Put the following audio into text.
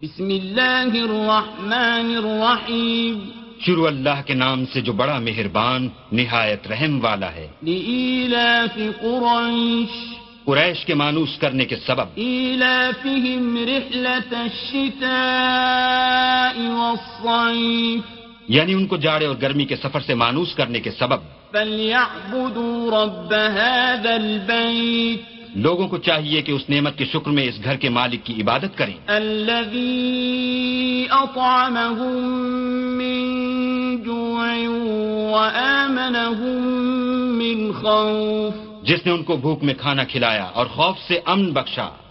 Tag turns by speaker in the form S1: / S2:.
S1: बिस्मिल्लाहिर्रहमानिर्रहीम।
S2: शुरू अल्लाह के नाम से जो बड़ा मेहरबान निहायत रहम वाला है।
S1: लिईलाफि कुरैश,
S2: कुरैश के मानूस करने के सबब।
S1: ईलाफिहिम रिहलतश्शिताइ वस्सैफ,
S2: यानी उनको जाड़े और गर्मी के सफर से मानूस करने के सबब।
S1: फल्यअबुदू रब्ब हाज़ल बैत,
S2: लोगों को चाहिए कि उस नेमत के शुक्र में इस घर के मालिक की इबादत करें।
S1: अल्लज़ी अतअमहुम मिन जूइन व आमनहुम मिन खौफ,
S2: जिसने उनको भूख में खाना खिलाया और खौफ से अमन बख्शा।